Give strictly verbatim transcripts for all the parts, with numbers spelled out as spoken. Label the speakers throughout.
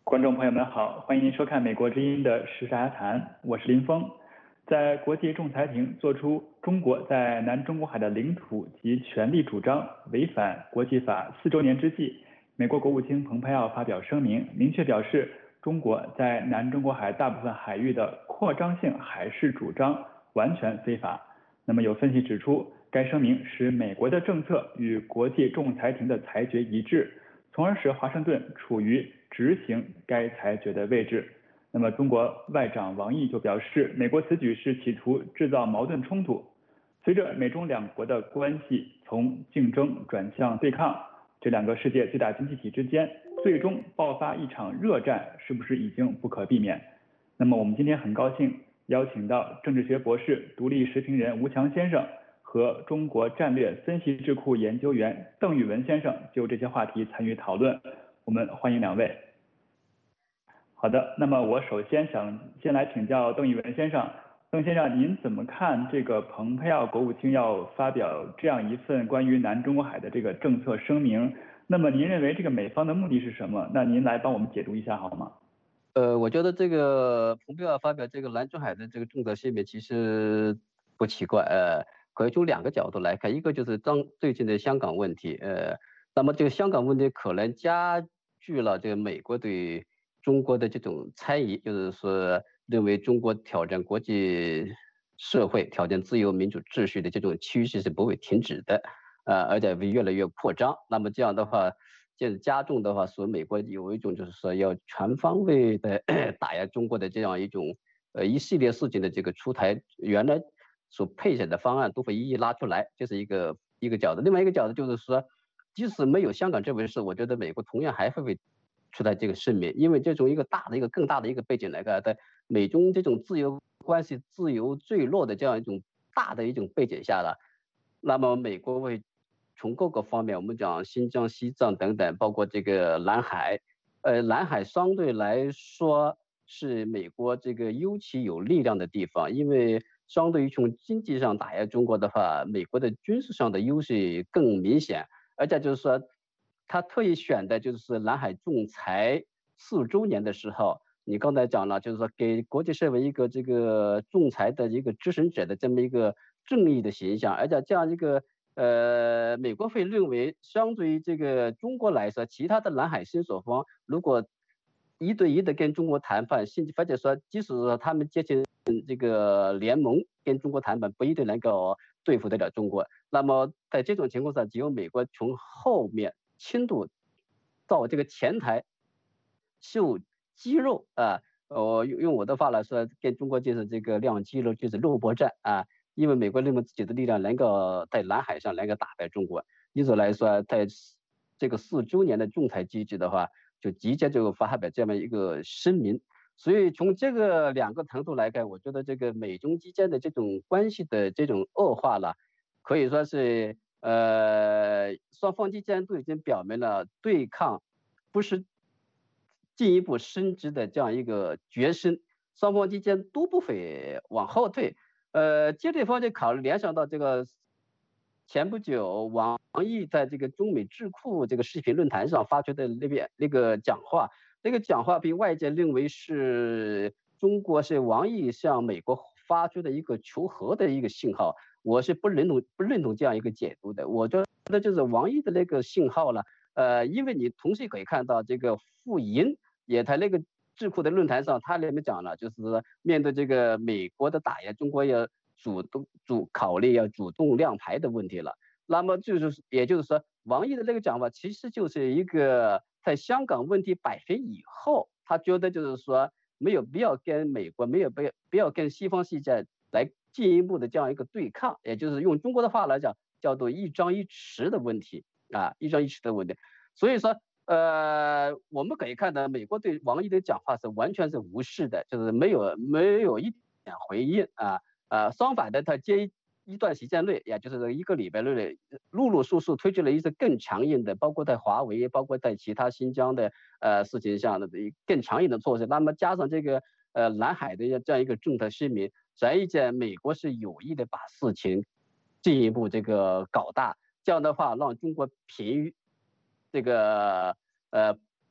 Speaker 1: 观众朋友们好，欢迎您收看美国之音的时事谈，我是林峰。在国际仲裁庭作出中国在南中国海的领土及权利主张违反国际法四周年之际，美国国务卿蓬佩奥发表声明，明确表示中国在南中国海大部分海域的扩张性海事主张完全非法。那么有分析指出，该声明使美国的政策与国际仲裁庭的裁决一致，从而使华盛顿处于执行该裁决的位置。那么中国外长王毅就表示，美国此举是企图制造矛盾冲突。随着美中两国的关系从竞争转向对抗，这两个世界最大经济体之间最终爆发一场热战，是不是已经不可避免？那么我们今天很高兴邀请到政治学博士、独立时评人吴强先生和中国战略分析智库研究员邓玉文先生就这些话题参与讨论。我们欢迎两位。好的，那么我首先想先来请教邓玉文先生。邓先生，您怎么看这个蓬佩奥国务卿要发表这样一份关于南中国海的这个政策声明？那么您认为这个美方的目的是什么？那您来帮我们解读一下好吗？
Speaker 2: 呃，我觉得这个蓬佩奥发表这个南中海的这个政策声明其实不奇怪，呃，可以从两个角度来看，一个就是当最近的香港问题，呃，那么这个香港问题可能加剧了这个美国对中国的这种猜疑，就是说认为中国挑战国际社会、挑战自由民主秩序的这种趋势是不会停止的，呃，而且会越来越扩张。那么这样的话，这加重的话，所以美国有一种就是说要全方位的打压中国的这样一种呃一系列事情的这个出台，原来所配选的方案都会一一拉出来，这是一个一个角度。另外一个角度就是说，即使没有香港这回事，我觉得美国同样还会出台这个声明，因为这种一个大的一个更大的一个背景来看，在美中这种自由关系自由坠落的这样一种大的一种背景下了，那么美国会从各个方面，我们讲新疆、西藏等等，包括这个南海，呃，南海相对来说是美国这个尤其有力量的地方，因为相对于从经济上打压中国的话，美国的军事上的优势更明显，而且就是说，他特意选的就是南海仲裁四周年的时候，你刚才讲了，就是说给国际社会一个这个仲裁的一个执行者的这么一个正义的形象，而且这样一个。呃，美国会认为，相对于这个中国来说，其他的南海申索方如果一对一的跟中国谈判，甚至或者说，即使说他们结成这个联盟跟中国谈判，不一定能够对付得了中国。那么在这种情况下，只有美国从后面轻度到这个前台秀肌肉啊，我、呃、用我的话来说，跟中国就是这个亮肌肉，就是肉搏战啊。因为美国认为自己的力量能够在南海上能够打败中国，因此来说，在这个四周年的仲裁机制的话，就直接就发表这么一个声明。所以从这个两个程度来看，我觉得这个美中之间的这种关系的这种恶化了，可以说是呃双方之间都已经表明了对抗不是进一步升级的这样一个决心，双方之间都不会往后退。呃，接这方面考虑联想到这个前不久王毅在这个中美智库这个视频论坛上发出的那边那个讲话，那个讲话被外界认为是中国是王毅向美国发出的一个求和的一个信号，我是不认同不认同这样一个解读的。我觉得就是王毅的那个信号了，呃，因为你同时可以看到这个傅莹也在那个智库的论坛上，他里面讲了，就是面对这个美国的打压，中国要主动主考虑要主动亮牌的问题了。那么就是也就是说，王毅的那个讲法其实就是一个在香港问题摆平以后，他觉得就是说没有必要跟美国没有必要不要跟西方世界来进一步的这样一个对抗，也就是用中国的话来讲，叫做一张一弛的问题啊，一张一弛的问题。所以说。呃，我们可以看到，美国对王毅的讲话是完全是无视的，就是没有没有一点回应啊。呃，相反的，他接一一段时间内，也就是一个礼拜内，陆陆续续推出了一些更强硬的，包括在华为，包括在其他新疆的呃事情上的更强硬的措施。那么加上这个呃南海的这样一个政策声明，显而易见，美国是有意的把事情进一步这个搞大，这样的话让中国疲于。这个呃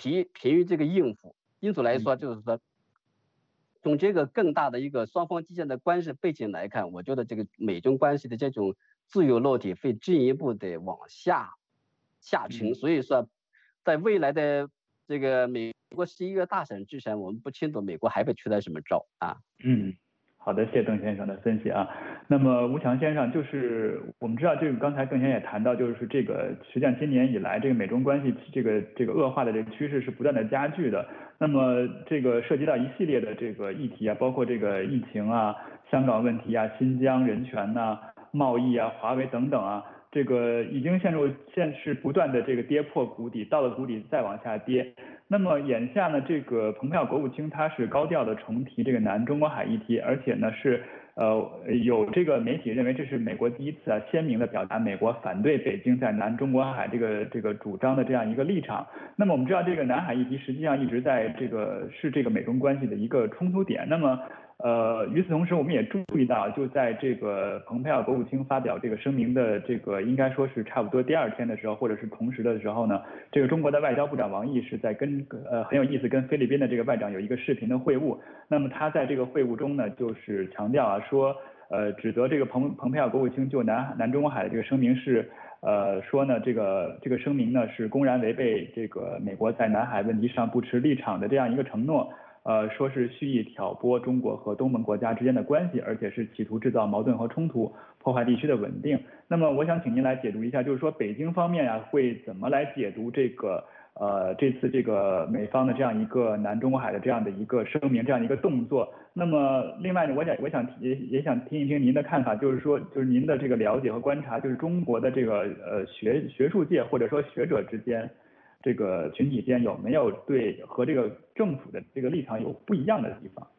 Speaker 2: 疲疲于这个应付。因此来说，就是说，从这个更大的一个双方之间的关系背景来看，我觉得这个美中关系的这种自由落体会进一步的往下下沉。所以说，在未来的这个美国十一月大选之前，我们不清楚美国还会出来什么招啊。
Speaker 1: 嗯。好的，谢谢邓先生的分析啊。那么吴强先生，就是我们知道这个刚才邓先生也谈到，就是这个实际上今年以来这个美中关系这个这个恶化的这个趋势是不断的加剧的。那么这个涉及到一系列的这个议题啊，包括这个疫情啊、香港问题啊、新疆人权呐、啊、贸易啊、华为等等啊，这个已经陷入现是不断的这个跌破谷底，到了谷底再往下跌。那么眼下呢，这个蓬佩奥国务卿他是高调的重提这个南中国海议题，而且呢是呃有这个媒体认为这是美国第一次啊鲜明的表达美国反对北京在南中国海这个这个主张的这样一个立场。那么我们知道这个南海议题实际上一直在这个是这个美中关系的一个冲突点。那么呃，与此同时，我们也注意到，就在这个蓬佩奥国务卿发表这个声明的这个应该说是差不多第二天的时候，或者是同时的时候呢，这个中国的外交部长王毅是在跟呃很有意思，跟菲律宾的这个外长有一个视频的会晤。那么他在这个会晤中呢，就是强调啊说，呃，指责这个蓬蓬佩奥国务卿就南南中国海的这个声明是。呃，说呢，这个这个声明呢是公然违背这个美国在南海问题上不持立场的这样一个承诺。呃，说是蓄意挑拨中国和东盟国家之间的关系，而且是企图制造矛盾和冲突，破坏地区的稳定。那么，我想请您来解读一下，就是说北京方面啊，会怎么来解读这个呃这次这个美方的这样一个南中国海的这样的一个声明，这样一个动作？那么，另外呢，我想我想也也想听一听您的看法，就是说，就是您的这个了解和观察，就是中国的这个呃学学术界或者说学者之间。这个群体间有没有对和这个政府的这个立场有不一样的地方？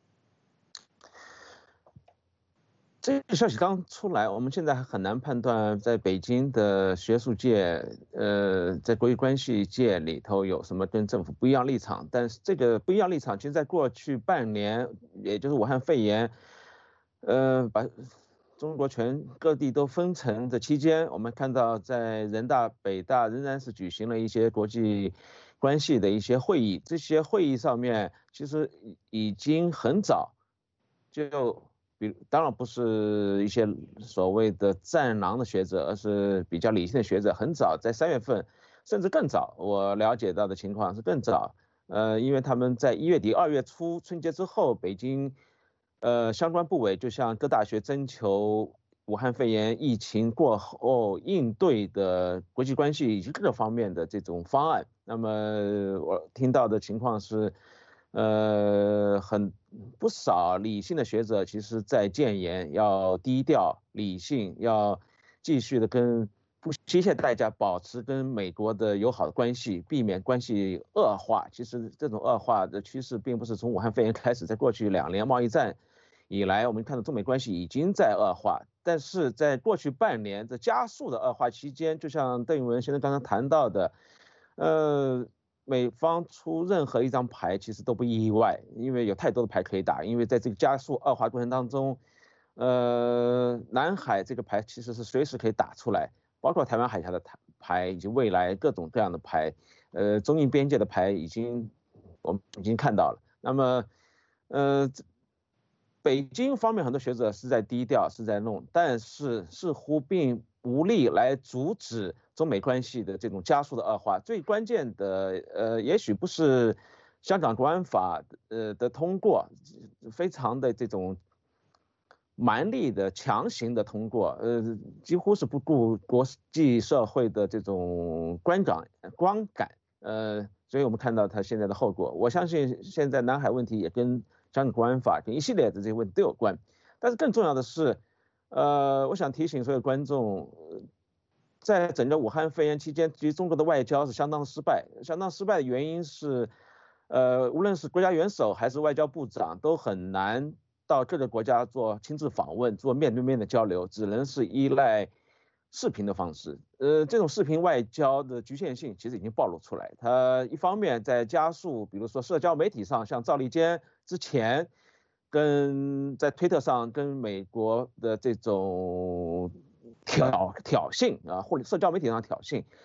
Speaker 3: 这个消息刚出来，我们现在还很难判断在北京的学术界，呃，在国际关系界里头有什么跟政府不一样立场。但是这个不一样立场，其实在过去半年，也就是武汉肺炎，呃，把中国全各地都封城的期间，我们看到在人大、北大仍然是举行了一些国际关系的一些会议。这些会议上面其实已经很早就，比当然不是一些所谓的战狼的学者，而是比较理性的学者，很早在三月份，甚至更早，我了解到的情况是更早。呃，因为他们在一月底、二月初春节之后，北京。呃，相关部委就向各大学征求武汉肺炎疫情过后应对的国际关系以及各个方面的这种方案。那么我听到的情况是，呃，很不少理性的学者其实在建言要低调、理性，要继续的跟不惜一切代价保持跟美国的友好的关系，避免关系恶化。其实这种恶化的趋势并不是从武汉肺炎开始，在过去两年贸易战以来，我们看到中美关系已经在恶化，但是在过去半年的加速的恶化期间，就像邓玉文先生刚刚谈到的，呃，美方出任何一张牌其实都不意外，因为有太多的牌可以打，因为在这个加速恶化过程当中，呃，南海这个牌其实是随时可以打出来，包括台湾海峡的牌以及未来各种各样的牌，呃，中印边界的牌已经我们已经看到了。那么，呃。北京方面很多学者是在低调，是在弄，但是似乎并无力来阻止中美关系的这种加速的恶化。最关键的，呃，也许不是香港国安法呃的通过，非常的这种蛮力的强行的通过，呃，几乎是不顾国际社会的这种观感观感，呃，所以我们看到它现在的后果。我相信现在南海问题也跟香港国安法跟一系列的这些问题都有关，但是更重要的是，呃，我想提醒所有观众，在整个武汉肺炎期间，其实中国的外交是相当失败，相当失败的原因是，呃，无论是国家元首还是外交部长都很难到各个国家做亲自访问，做面对面的交流，只能是依赖视频的方式。呃，这种视频外交的局限性其实已经暴露出来。它一方面在加速，比如说社交媒体上，像赵立坚之前跟在推特上跟美国的这种挑挑衅啊，或者社交媒体上挑衅，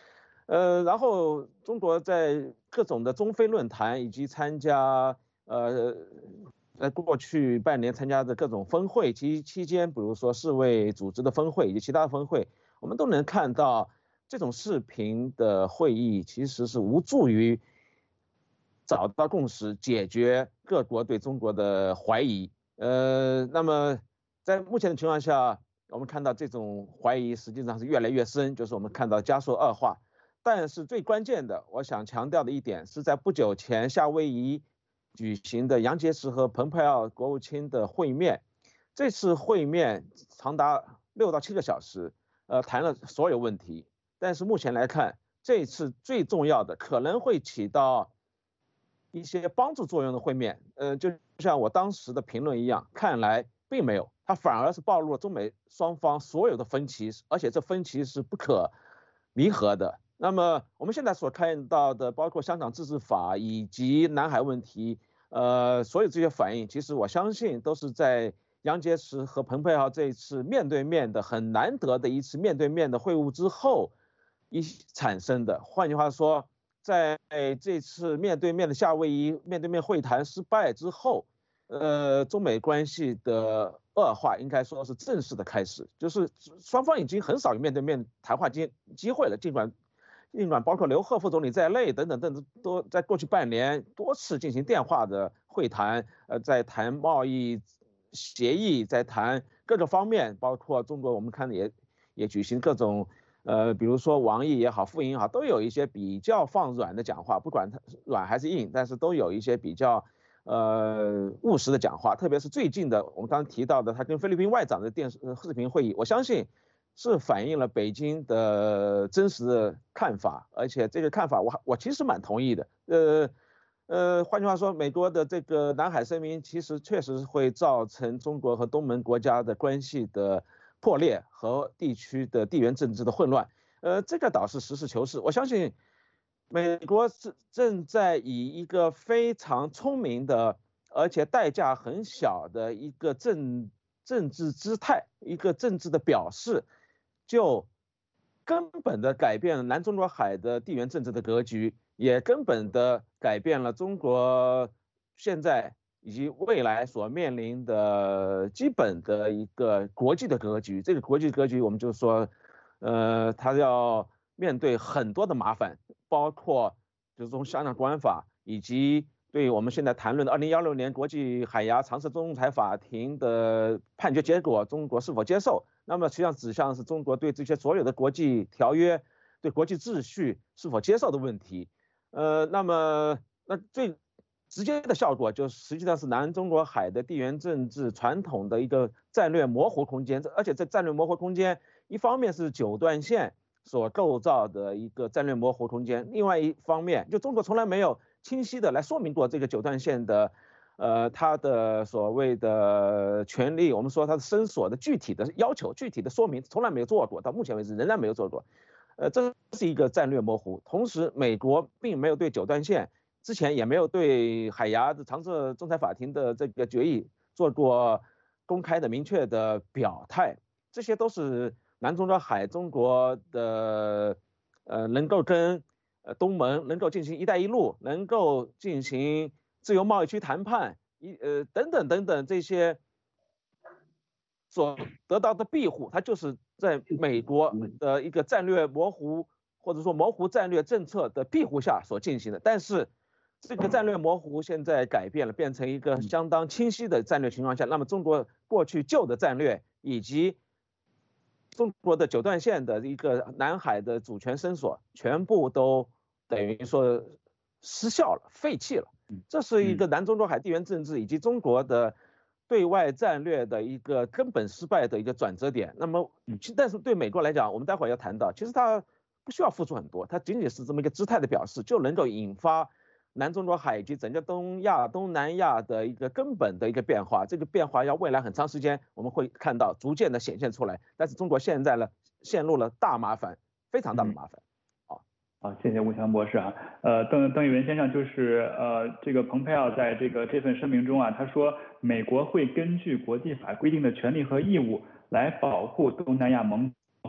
Speaker 3: 呃，然后中国在各种的中非论坛以及参加呃，在过去半年参加的各种峰会期期间，比如说世卫组织的峰会以及其他峰会，我们都能看到这种视频的会议其实是无助于找到共识，解决各国对中国的怀疑。呃，那么在目前的情况下，我们看到这种怀疑实际上是越来越深，就是我们看到加速恶化。但是最关键的，我想强调的一点是在不久前夏威夷举行的杨洁篪和蓬佩奥国务卿的会面，这次会面长达六到七个小时，呃，谈了所有问题。但是目前来看，这次最重要的可能会起到一些帮助作用的会面，呃，就像我当时的评论一样，看来并没有，它反而是暴露了中美双方所有的分歧，而且这分歧是不可弥合的。那么我们现在所看到的，包括香港自治法以及南海问题，呃，所有这些反应，其实我相信都是在杨洁篪和蓬佩奥这一次面对面的很难得的一次面对面的会晤之后一产生的。换句话说，在这次面对面的夏威夷面对面会谈失败之后，呃，中美关系的恶化应该说是正式的开始，就是双方已经很少有面对面谈话机机会了，尽管。尽管包括刘鹤副总理在内等等等等，都在过去半年多次进行电话的会谈，呃，在谈贸易协议，在谈各个方面，包括中国我们看也也举行各种，呃，比如说王毅也好，傅莹也好，都有一些比较放软的讲话，不管它软还是硬，但是都有一些比较呃务实的讲话，特别是最近的我们刚刚提到的他跟菲律宾外长的电视视频会议，我相信。是反映了北京的真实的看法，而且这个看法我我其实蛮同意的。呃呃，换句话说，美国的这个南海声明其实确实会造成中国和东盟国家的关系的破裂和地区的地缘政治的混乱。呃，这个倒是实事求是，我相信美国是正在以一个非常聪明的，而且代价很小的一个政政治姿态，一个政治的表示。就根本的改变了南中国海的地缘政治的格局，也根本的改变了中国现在以及未来所面临的基本的一个国际的格局。这个国际格局，我们就说，呃，它要面对很多的麻烦，包括就是从香港国安法以及。对我们现在谈论的二零一六年国际海牙常设仲裁法庭的判决结果，中国是否接受？那么实际上指向是中国对这些所有的国际条约、对国际秩序是否接受的问题。呃，那么那最直接的效果就实际上是南中国海的地缘政治传统的一个战略模糊空间，而且这战略模糊空间一方面是九段线所构造的一个战略模糊空间，另外一方面就中国从来没有。清晰的来说明过这个九段线的，呃，它的所谓的权利，我们说它的伸索的具体的要求、具体的说明，从来没有做过，到目前为止仍然没有做过，呃，这是一个战略模糊。同时，美国并没有对九段线之前也没有对海牙的常设仲裁法庭的这个决议做过公开的明确的表态，这些都是南中国海中国的，呃，能够跟。呃，东盟能够进行“一带一路”，能够进行自由贸易区谈判，一呃等等等等这些所得到的庇护，它就是在美国的一个战略模糊或者说模糊战略政策的庇护下所进行的。但是这个战略模糊现在改变了，变成一个相当清晰的战略情况下，那么中国过去旧的战略以及中国的九段线的一个南海的主权伸索，全部都等于说失效了、废弃了。这是一个南中国海地缘政治以及中国的对外战略的一个根本失败的一个转折点。那么，但是对美国来讲，我们待会儿要谈到，其实它不需要付出很多，它仅仅是这么一个姿态的表示，就能够引发南中国海以及整个东亚、东南亚的一个根本的一个变化。这个变化要未来很长时间我们会看到逐渐的显现出来。但是中国现在呢，陷入了大麻烦，非常大的麻烦。
Speaker 1: 好，谢谢吴强博士啊。呃，邓邓玉文先生就是呃，这个蓬佩奥在这个这份声明中啊，他说美国会根据国际法规定的权利和义务来保护东南亚盟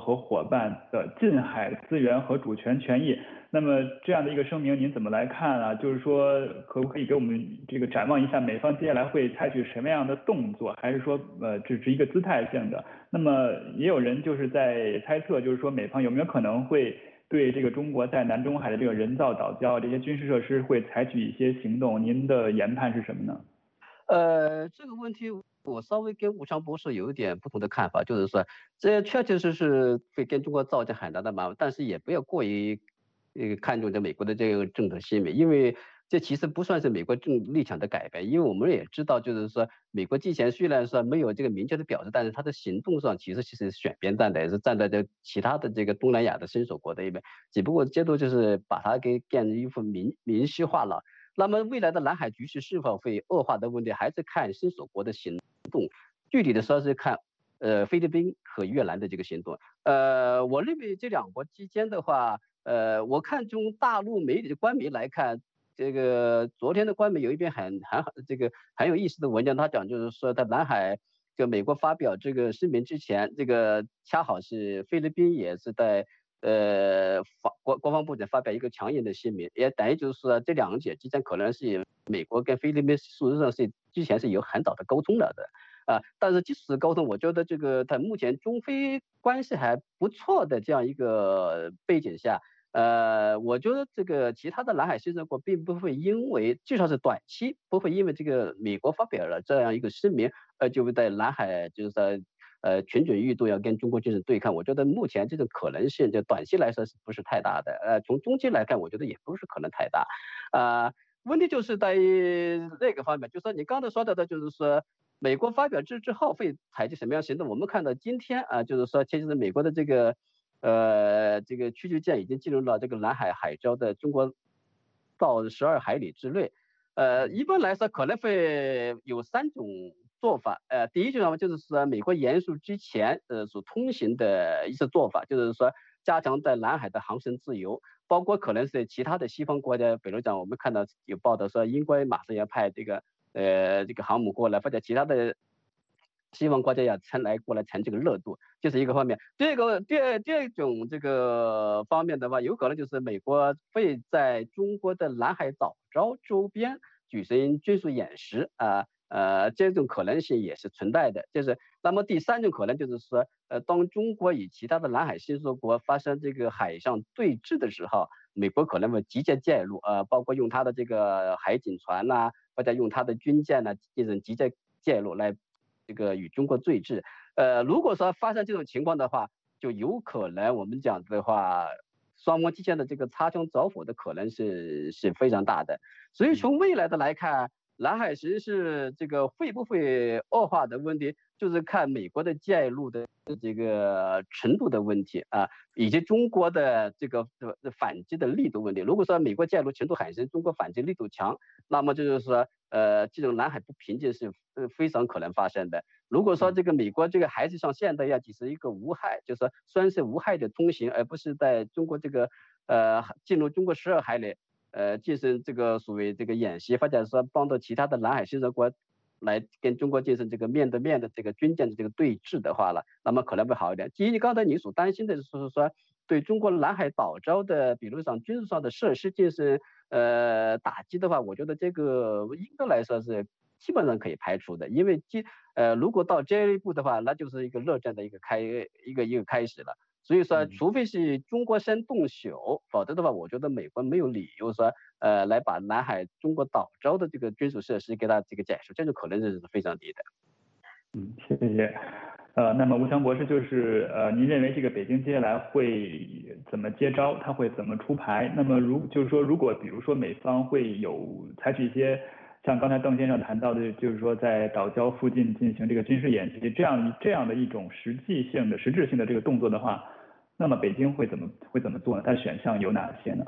Speaker 1: 和伙伴的近海资源和主权权益。那么这样的一个声明您怎么来看啊？就是说可不可以给我们这个展望一下美方接下来会采取什么样的动作，还是说呃只是一个姿态性的？那么也有人就是在猜测，就是说美方有没有可能会对这个中国在南中海的这个人造岛礁这些军事设施会采取一些行动？您的研判是什么呢？
Speaker 2: 呃，这个问题我稍微跟吴强博士有一点不同的看法，就是说这确确实实会跟中国造成很大的麻烦，但是也不要过于呃看重这美国的这个政策新闻，因为这其实不算是美国政立场的改变，因为我们也知道，就是说美国之前虽然说没有这个明确的表示，但是它的行动上其实其实选边站的，也是站在这其他的这个东南亚的伸手国的一边，只不过接着就是把它给变成一副明明晰化了。那么未来的南海局势是否会恶化的问题，还是看伸手国的行动。具体的说是看，呃，菲律宾和越南的这个行动。呃，我认为这两国之间的话，呃，我看从大陆媒体的官媒来看，这个昨天的官媒有一篇很很好这个很有意思的文章，他讲就是说在南海，就美国发表这个声明之前，这个恰好是菲律宾也是在。呃，国国防部长发表一个强硬的声明，也等于就是说这两者之间可能是美国跟菲律宾事实上是之前是有很早的沟通了的啊，但是即使沟通，我觉得这个在目前中菲关系还不错的这样一个背景下，呃，我觉得这个其他的南海新生国并不会因为至少是短期不会因为这个美国发表了这样一个声明，呃，就会在南海就是在。呃，群准欲度要跟中国进行对抗，我觉得目前这种可能性，就短期来说是不是太大的？呃，从中期来看，我觉得也不是可能太大。啊、呃，问题就是在于那个方面，就是说你刚才说到的，就是说美国发表之之后会采取什么样行动？我们看到今天啊、呃，就是说其实美国的这个呃这个驱逐舰已经进入了这个南海海礁的中国到十二海里之内。呃，一般来说可能会有三种做法。呃，第一种呢就是说美国严肃之前呃所通行的一些做法，就是说加强在南海的航行自由，包括可能是其他的西方国家，比如讲我们看到有报道说英国马上要派这个呃这个航母过来，或者其他的西方国家要乘来过来乘这个热度，这是一个方面。第二个第二第二种这个方面的话，有可能就是美国会在中国的南海岛礁周边举行军事演习啊。呃，这种可能性也是存在的。就是那么第三种可能就是说，呃，当中国与其他的南海新手国发生这个海上对峙的时候，美国可能会直接介入，呃，包括用它的这个海警船呐、啊，或者用它的军舰呢、啊、进行直接介入来这个与中国对峙。呃，如果说发生这种情况的话，就有可能我们讲的话，双方之间的这个擦枪走火的可能是是非常大的。所以从未来的来看。南海实是这个会不会恶化的问题，就是看美国的介入的这个程度的问题啊，以及中国的这个反击的力度问题。如果说美国介入程度很深，中国反击力度强，那么就是说，呃，这种南海不平静是非常可能发生的。如果说这个美国这个还是像现在要只是一个无害，就是说虽然是无害的通行，而不是在中国这个呃进入中国十二海里。呃，进行这个所谓这个演习，或者说帮助其他的南海新生国来跟中国进行这个面对面的这个军舰的这个对峙的话了，那么可能会好一点。基于刚才你所担心的就是说，对中国南海岛礁的，比如像军事上的设施进行呃打击的话，我觉得这个应该来说是基本上可以排除的，因为基呃如果到这一步的话，那就是一个热战的一个开一个一个开始了。所以说，除非是中国先动手，否则的话，我觉得美国没有理由说，呃，来把南海中国岛礁的这个军事设施给它这个解除，这种可能性是非常低的。
Speaker 1: 嗯，谢谢。呃，那么吴强博士就是呃，您认为这个北京接下来会怎么接招？他会怎么出牌？那么如就是说，如果比如说美方会有采取一些像刚才邓先生谈到的，就是说在岛礁附近进行这个军事演习，这样这样的一种实际性的、实质性的这个动作的话。那么北京会怎么会怎么做呢？它的选项有哪些呢？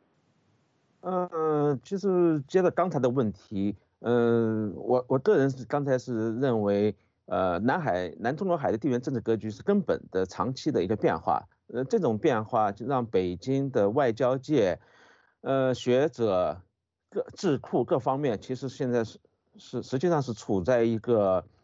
Speaker 3: 呃，其实接着刚才的问题，嗯、呃，我我个人是刚才是认为，呃，南海南中国海的地缘政治格局是根本的长期的一个变化，呃，这种变化就让北京的外交界，呃，学者各智库各方面，其实现在是是实际上是处在一个。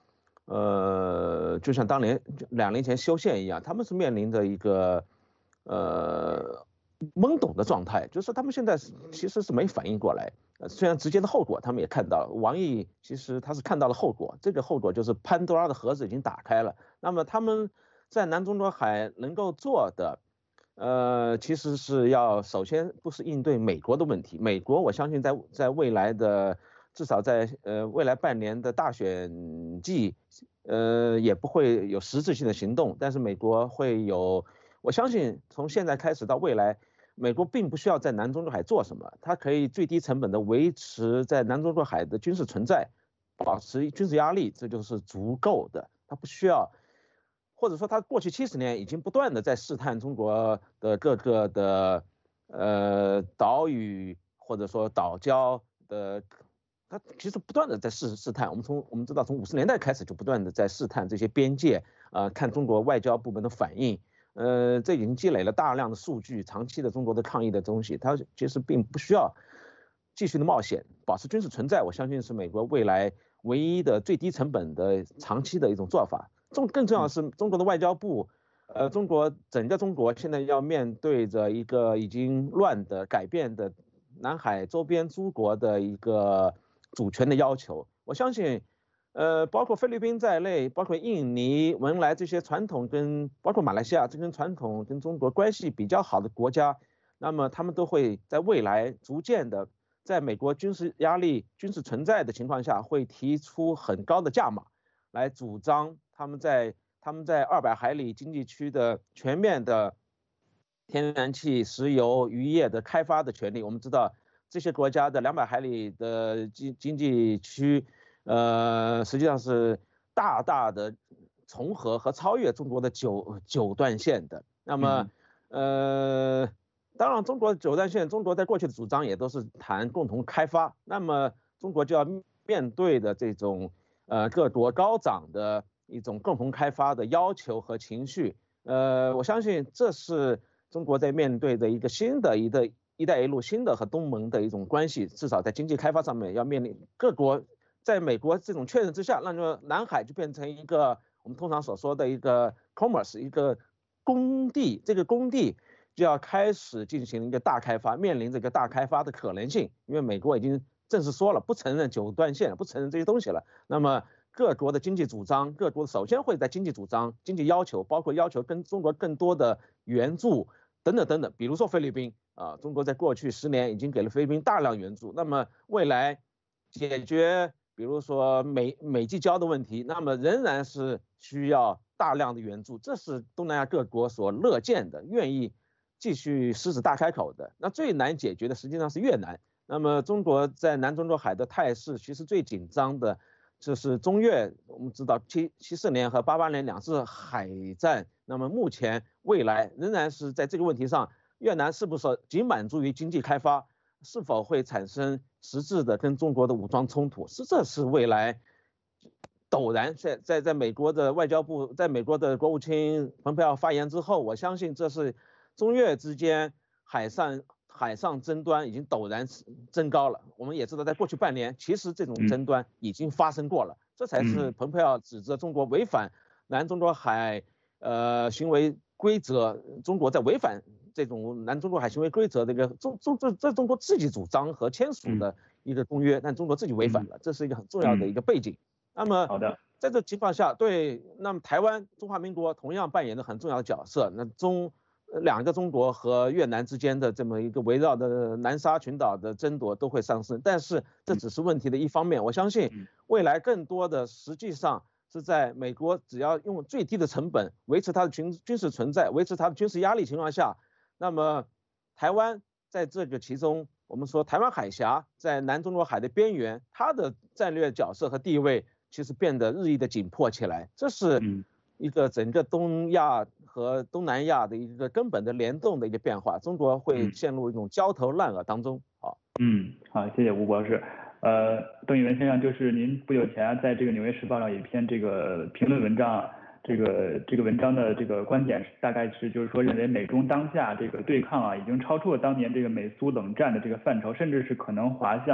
Speaker 3: 呃，就像当年两年前修宪一样，他们是面临着一个呃懵懂的状态，就是说他们现在其实是没反应过来。呃，虽然直接的后果他们也看到了，王毅其实他是看到了后果，这个后果就是潘多拉的盒子已经打开了。那么他们在南中国海能够做的，呃，其实是要首先不是应对美国的问题，美国我相信在在未来的至少在呃未来半年的大选季，呃也不会有实质性的行动，但是美国会有，我相信从现在开始到未来。美国并不需要在南中国海做什么，它可以最低成本的维持在南中国海的军事存在，保持军事压力，这就是足够的。它不需要，或者说它过去七十年已经不断的在试探中国的各个的呃岛屿或者说岛礁的，它其实不断的在试试探。我们从我们知道从五十年代开始就不断的在试探这些边界，呃，看中国外交部门的反应。呃，这已经积累了大量的数据，长期的中国的抗议的东西，它其实并不需要继续的冒险，保持军事存在，我相信是美国未来唯一的最低成本的长期的一种做法。重更重要的是，中国的外交部，呃，中国整个中国现在要面对着一个已经乱的、改变的南海周边诸国的一个主权的要求，我相信。呃，包括菲律宾在内，包括印尼、文莱这些传统跟包括马来西亚这跟传统跟中国关系比较好的国家，那么他们都会在未来逐渐的，在美国军事压力、军事存在的情况下，会提出很高的价码来主张他们在他们在二百海里经济区的全面的天然气、石油、渔业的开发的权利。我们知道这些国家的两百海里的经经济区。呃，实际上是大大的重合和超越中国的九九段线的。那么，呃，当然，中国九段线，中国在过去的主张也都是谈共同开发。那么，中国就要面对的这种呃各国高涨的一种共同开发的要求和情绪。呃，我相信这是中国在面对的一个新的一个“一带一路”新的和东盟的一种关系，至少在经济开发上面要面临各国。在美国这种确认之下，那就南海就变成一个我们通常所说的一个 commerce 一个工地，这个工地就要开始进行一个大开发，面临这个大开发的可能性，因为美国已经正式说了不承认九段线，不承认这些东西了。那么各国的经济主张，各国首先会在经济主张、经济要求，包括要求跟中国更多的援助等等等等，比如说菲律宾啊，中国在过去十年已经给了菲律宾大量援助，那么未来解决。比如说美美济礁的问题，那么仍然是需要大量的援助，这是东南亚各国所乐见的，愿意继续狮子大开口的。那最难解决的实际上是越南。那么中国在南中国海的态势，其实最紧张的就是中越。我们知道七七四年和八八年两次海战，那么目前未来仍然是在这个问题上，越南是不是仅满足于经济开发？是否会产生实质的跟中国的武装冲突？是，这是未来陡然在在在美国的外交部，在美国的国务卿蓬佩奥发言之后，我相信这是中越之间海上海上争端已经陡然增高了。我们也知道，在过去半年，其实这种争端已经发生过了，这才是蓬佩奥指责中国违反南中国海呃行为规则，中国在违反。这种南中国海行为规则的一个中中这这中国自己主张和签署的一个公约，但中国自己违反了，这是一个很重要的一个背景。那么，
Speaker 1: 好的，
Speaker 3: 在这情况下，对，那么台湾中华民国同样扮演着很重要的角色。那中两个中国和越南之间的这么一个围绕的南沙群岛的争夺都会上升，但是这只是问题的一方面。我相信未来更多的实际上是在美国只要用最低的成本维持它的军军事存在，维持它的军事压力情况下。那么，台湾在这个其中，我们说台湾海峡在南中国海的边缘，它的战略角色和地位其实变得日益的紧迫起来。这是一个整个东亚和东南亚的一个根本的联动的一个变化。中国会陷入一种焦头烂额当中。好，
Speaker 1: 嗯，好，谢谢吴博士。呃，邓玉文先生，就是您不久前在这个《纽约时报》上有一篇这个评论文章。这个这个文章的这个观点大概是，就是说认为美中当下这个对抗啊，已经超出了当年这个美苏冷战的这个范畴，甚至是可能滑向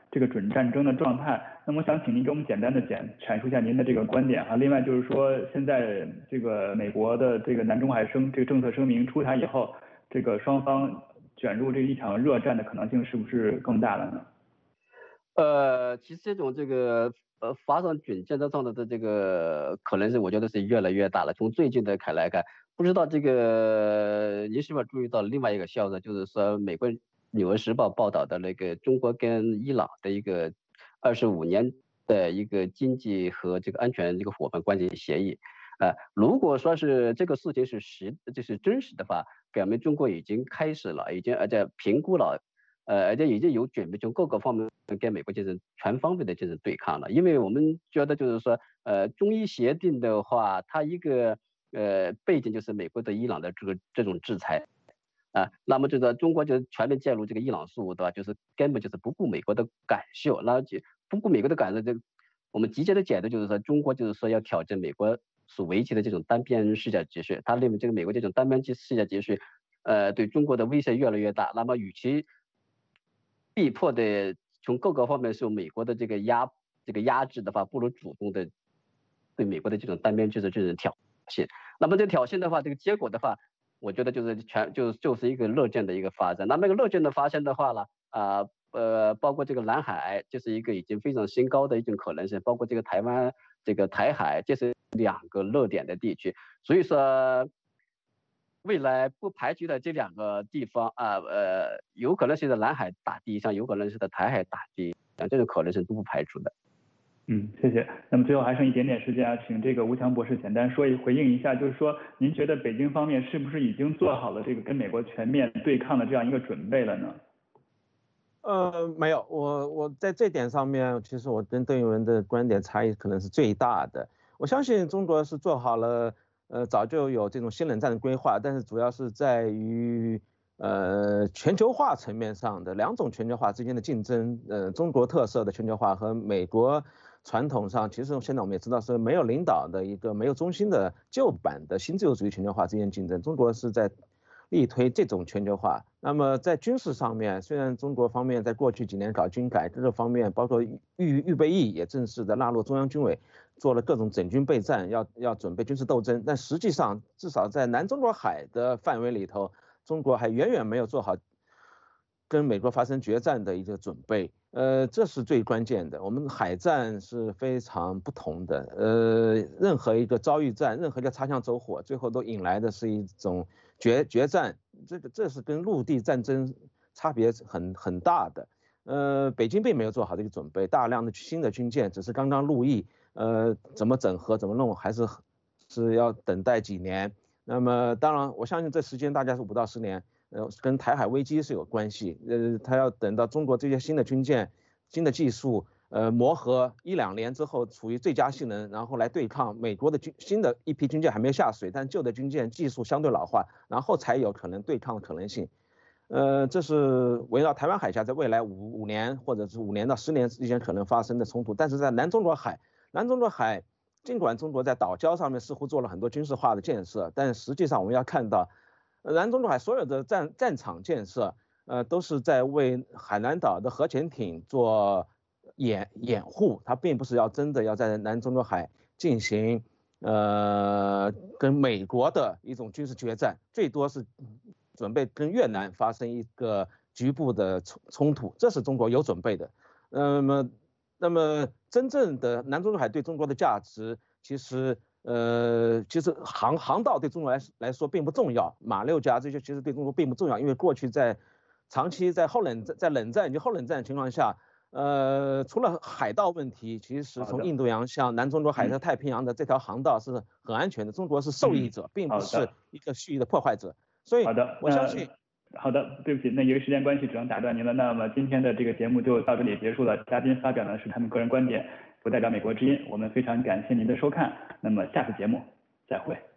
Speaker 1: 这个准战争的状态。那么我想请您给我们简单的简阐述一下您的这个观点啊。另外就是说，现在这个美国的这个南中海声这个政策声明出台以后，这个双方卷入这一场热战的可能性是不是更大了呢？
Speaker 2: 呃，其实这种这个呃发生准战争上的这个可能性，我觉得是越来越大了。从最近的看来看，不知道这个您是否注意到另外一个消息，就是说美国《纽约时报》报道的那个中国跟伊朗的一个二十五年的一个经济和这个安全这个伙伴关系协议。呃，如果说是这个事情是实，就是真实的话，表明中国已经开始了，已经而且评估了。呃，而且已经有准备从各个方面跟美国进行全方位的进行对抗了。因为我们觉得就是说，呃，中伊协定的话，它一个呃背景就是美国对伊朗的这个这种制裁啊，那么这个中国就全面介入这个伊朗事务，对吧？就是根本就是不顾美国的感受，那就不顾美国的感受，这我们直接的解读就是说，中国就是说要挑战美国所维持的这种单边世界秩序，他认为这个美国这种单边世界秩序，呃，对中国的威胁越来越大。那么与其逼迫的从各个方面受美国的这个压这个压制的话，不如主动的对美国的这种单边制的这种挑衅。那么这挑衅的话，这个结果的话，我觉得就是全就就是一个热战的一个发展。那么这个热战的发生的话呢，啊 呃, 呃包括这个南海，这是一个已经非常新高的一种可能性，包括这个台湾这个台海，这是两个热点的地区。所以说，未来不排除的这两个地方啊，呃，有可能是在南海打第一枪，有可能是在台海打第一枪，这种可能性都不排除的。
Speaker 1: 嗯，谢谢。那么最后还剩一点点时间啊，请这个吴强博士简单说一回应一下，就是说您觉得北京方面是不是已经做好了这个跟美国全面对抗的这样一个准备了呢？
Speaker 3: 呃，没有，我我在这点上面，其实我跟邓玉文的观点差异可能是最大的。我相信中国是做好了。呃，早就有这种新冷战的规划，但是主要是在于呃全球化层面上的两种全球化之间的竞争，呃，中国特色的全球化和美国传统上，其实现在我们也知道是没有领导的一个没有中心的旧版的新自由主义全球化之间竞争，中国是在力推这种全球化。那么在军事上面，虽然中国方面在过去几年搞军改这方面，包括预预备役也正式的纳入中央军委。做了各种整军备战，要要准备军事斗争，但实际上至少在南中国海的范围里头，中国还远远没有做好跟美国发生决战的一个准备。呃，这是最关键的。我们海战是非常不同的，呃，任何一个遭遇战，任何一个擦枪走火，最后都引来的是一种决决战。这个这是跟陆地战争差别很很大的。呃，北京并没有做好这个准备，大量的新的军舰只是刚刚入役。呃，怎么整合，怎么弄，还是是要等待几年。那么，当然，我相信这时间大概是五到十年，呃，跟台海危机是有关系。呃，他要等到中国这些新的军舰、新的技术，呃，磨合一两年之后，处于最佳性能，然后来对抗美国的军新的一批军舰还没有下水，但旧的军舰技术相对老化，然后才有可能对抗的可能性。呃，这是围绕台湾海峡在未来五五年或者是五年到十年之间可能发生的冲突，但是在南中国海。南中国海，尽管中国在岛礁上面似乎做了很多军事化的建设，但实际上我们要看到，南中国海所有的战战场建设，呃，都是在为海南岛的核潜艇做掩掩护，它并不是要真的要在南中国海进行呃跟美国的一种军事决战，最多是准备跟越南发生一个局部的冲冲突，这是中国有准备的。那么。那么，真正的南中国海对中国的价值，其实，呃，其实航航道对中国来来说并不重要，马六甲这些其实对中国并不重要，因为过去在长期在后冷在冷战以及后冷战的情况下，呃，除了海盗问题，其实从印度洋向南中国海和太平洋的这条航道是很安全的，中国是受益者，并不是一个蓄意的破坏者，所以我相信。
Speaker 1: 好的，对不起，那由于时间关系只能打断您了。那么今天的这个节目就到这里结束了。嘉宾发表的是他们个人观点，不代表美国之音。我们非常感谢您的收看，那么下次节目再会。